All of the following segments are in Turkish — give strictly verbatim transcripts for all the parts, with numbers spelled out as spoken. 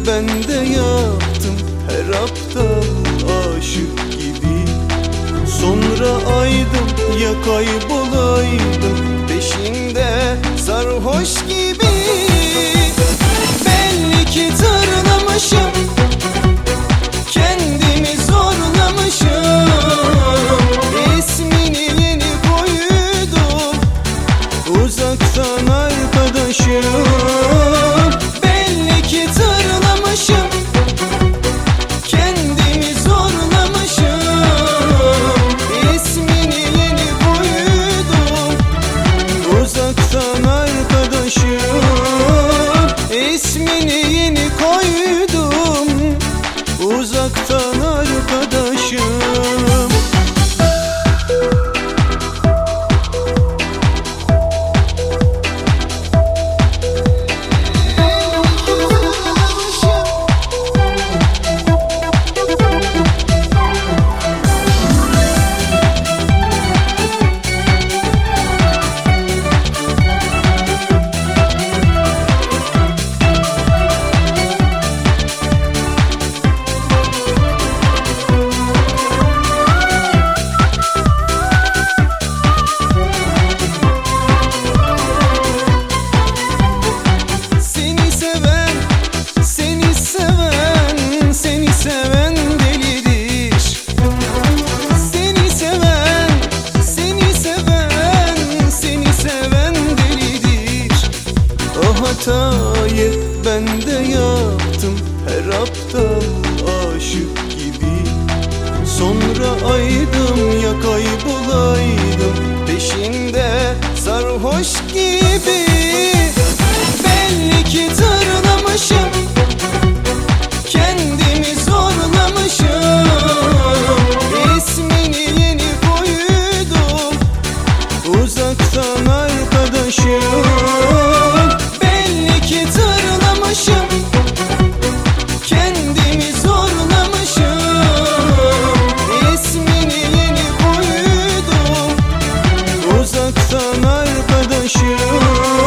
ben de yaptım her aptal aşık gibi. Sonra aydım ya kaybolaydım peşinde sarhoş gibi. Belli ki tırlamışım, kendimi zorlamışım. İsmini yeni koydum, uzaktan arkadaşım. Belli ki tırlamışım, kendimi zorlamışım. İsmini yeni koydum, uzaktan arkadaşım. İsmini yeni koydum, uzaktan arkadaşım. Hatayı ben de yaptım her aptal aşık gibi. Sonra aydım ya kaybolaydım peşinde sarhoş gibi. Belli ki tırlamışım, kendimi zorlamışım. İsmini yeni koydum, uzaktan arkadaşım. Kendimi zorlamışım. İsmini yeni koydum, uzaktan arkadaşım.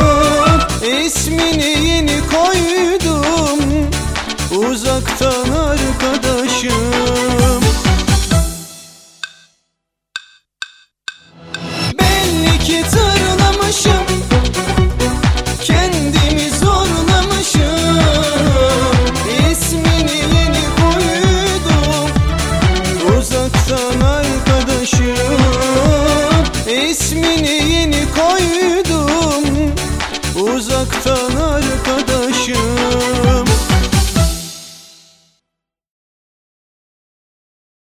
İsmini yeni koydum, uzaktan arkadaşım. Belli ki tırlamışım, kendimi zorlamışım. İsmini yeni koydum, uzaktan arkadaşım. İsmini yeni koydum,